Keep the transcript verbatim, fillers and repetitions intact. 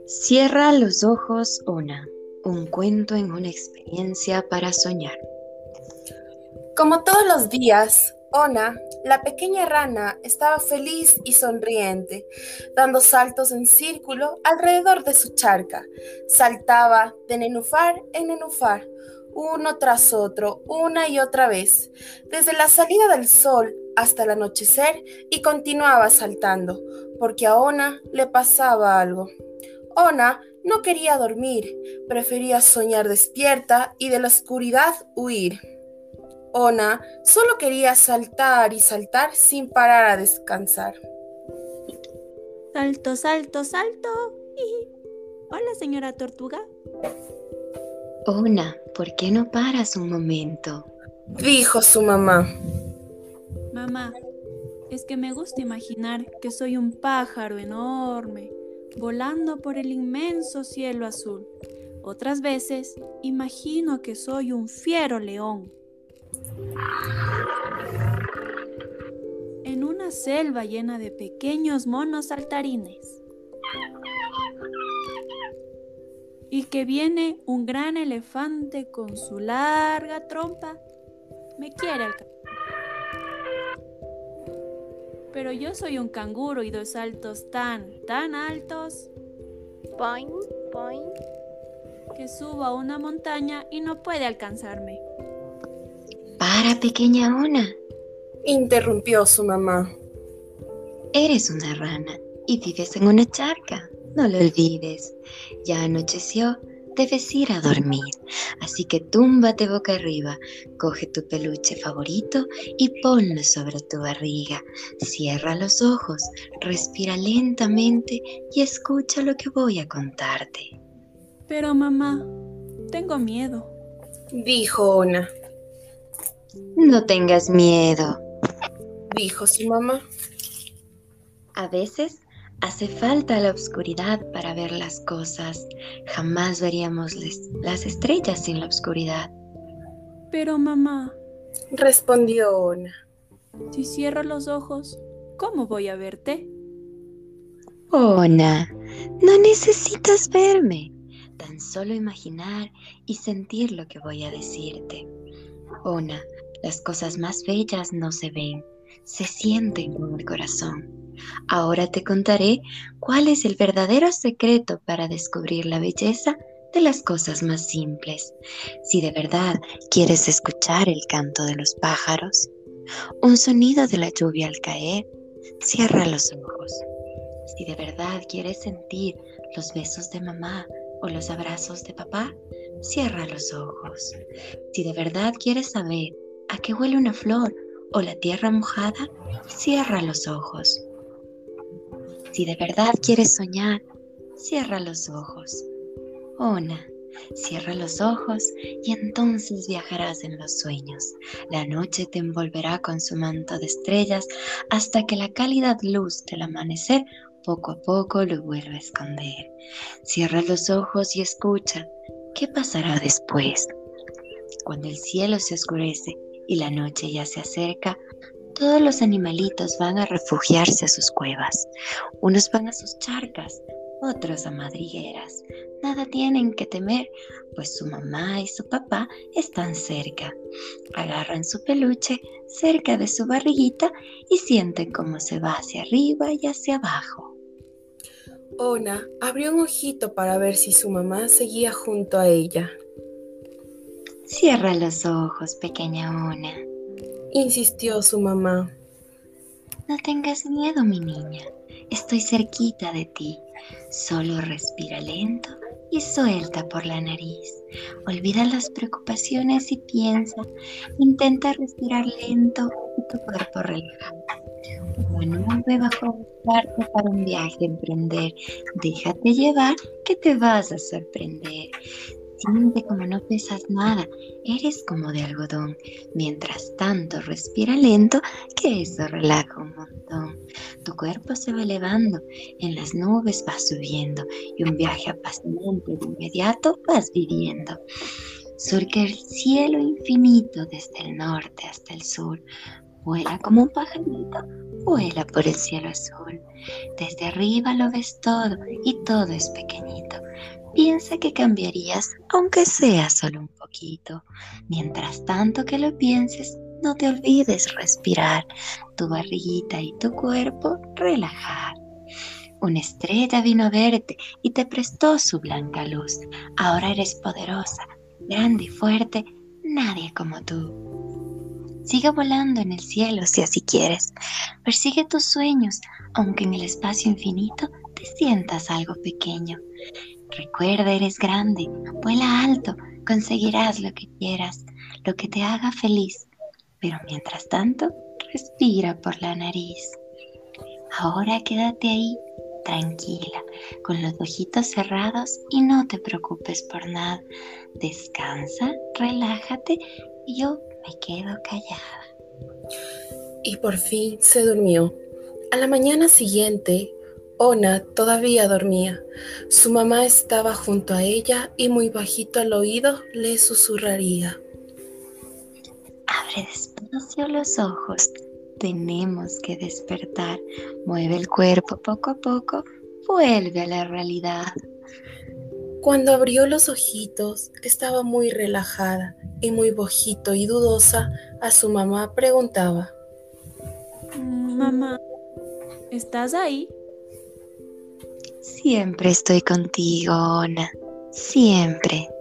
Cierra los ojos, Ona. Un cuento en una experiencia para soñar. Como todos los días, Ona, la pequeña rana, estaba feliz y sonriente, dando saltos en círculo alrededor de su charca. Saltaba de nenúfar en nenúfar, uno tras otro, una y otra vez, desde la salida del sol hasta el anochecer, y continuaba saltando, porque a Ona le pasaba algo. Ona no quería dormir, prefería soñar despierta y de la oscuridad huir. Ona solo quería saltar y saltar sin parar a descansar. Salto, salto, salto. Hola, señora Tortuga. Ona, ¿por qué no paras un momento? Dijo su mamá. Mamá, es que me gusta imaginar que soy un pájaro enorme, volando por el inmenso cielo azul. Otras veces imagino que soy un fiero león en una selva llena de pequeños monos saltarines. Y que viene un gran elefante con su larga trompa. Me quiere alcanzar. Pero yo soy un canguro y doy saltos tan, tan altos Boing, boing. que subo a una montaña y no puede alcanzarme. Para, pequeña Ona. Interrumpió su mamá. Eres una rana y vives en una charca. No lo olvides. Ya anocheció, debes ir a dormir. Así que túmbate boca arriba, coge tu peluche favorito y ponlo sobre tu barriga. Cierra los ojos, respira lentamente y escucha lo que voy a contarte. Pero mamá, tengo miedo. Dijo Ona. No tengas miedo. Dijo su mamá. A veces hace falta la oscuridad para ver las cosas. Jamás veríamos les- las estrellas sin la oscuridad. Pero mamá, Respondió Ona. si cierro los ojos, ¿cómo voy a verte? Ona, no necesitas verme. Tan solo imaginar y sentir lo que voy a decirte. Ona, las cosas más bellas no se ven, se sienten con el corazón. Ahora te contaré cuál es el verdadero secreto para descubrir la belleza de las cosas más simples. Si de verdad quieres escuchar el canto de los pájaros, un sonido de la lluvia al caer, cierra los ojos. Si de verdad quieres sentir los besos de mamá o los abrazos de papá, cierra los ojos. Si de verdad quieres saber a qué huele una flor o la tierra mojada, cierra los ojos. Si de verdad quieres soñar, cierra los ojos. Ona, cierra los ojos y entonces viajarás en los sueños. La noche te envolverá con su manto de estrellas hasta que la cálida luz del amanecer poco a poco lo vuelva a esconder. Cierra los ojos y escucha. ¿Qué pasará después? Cuando el cielo se oscurece y la noche ya se acerca, todos los animalitos van a refugiarse a sus cuevas. Unos van a sus charcas, otros a madrigueras. Nada tienen que temer, pues su mamá y su papá están cerca. Agarran su peluche cerca de su barriguita y sienten cómo se va hacia arriba y hacia abajo. Ona abrió un ojito para ver si su mamá seguía junto a ella. Cierra los ojos, pequeña Ona. Insistió su mamá. No tengas miedo, mi niña. Estoy cerquita de ti. Solo respira lento y suelta por la nariz. Olvida las preocupaciones y piensa. Intenta respirar lento y tu cuerpo relaja. Una nube bajo a buscarte para un viaje a emprender. Déjate llevar que te vas a sorprender. Siente como no pesas nada, eres como de algodón. Mientras tanto, respira lento, que eso relaja un montón. Tu cuerpo se va elevando, en las nubes vas subiendo y un viaje apasionante de inmediato vas viviendo. Surca el cielo infinito desde el norte hasta el sur. Vuela como un pajarito, vuela por el cielo azul. Desde arriba lo ves todo y todo es pequeñito. Piensa que cambiarías, aunque sea solo un poquito. Mientras tanto que lo pienses, no te olvides respirar, tu barriguita y tu cuerpo relajar. Una estrella vino a verte y te prestó su blanca luz. Ahora eres poderosa, grande y fuerte, nadie como tú. Sigue volando en el cielo si así quieres. Persigue tus sueños, aunque en el espacio infinito te sientas algo pequeño. Recuerda, eres grande, vuela alto, conseguirás lo que quieras, lo que te haga feliz. Pero mientras tanto, respira por la nariz. Ahora quédate ahí, tranquila, con los ojitos cerrados y no te preocupes por nada. Descansa, relájate y yo me quedo callada. Y por fin se durmió. A la mañana siguiente, Ona todavía dormía. Su mamá estaba junto a ella y muy bajito al oído le susurraría. Abre despacio los ojos, tenemos que despertar. Mueve el cuerpo poco a poco, vuelve a la realidad. Cuando abrió los ojitos, estaba muy relajada y muy bajito y dudosa a su mamá preguntaba. Mamá, ¿estás ahí? Siempre estoy contigo, Ona, siempre.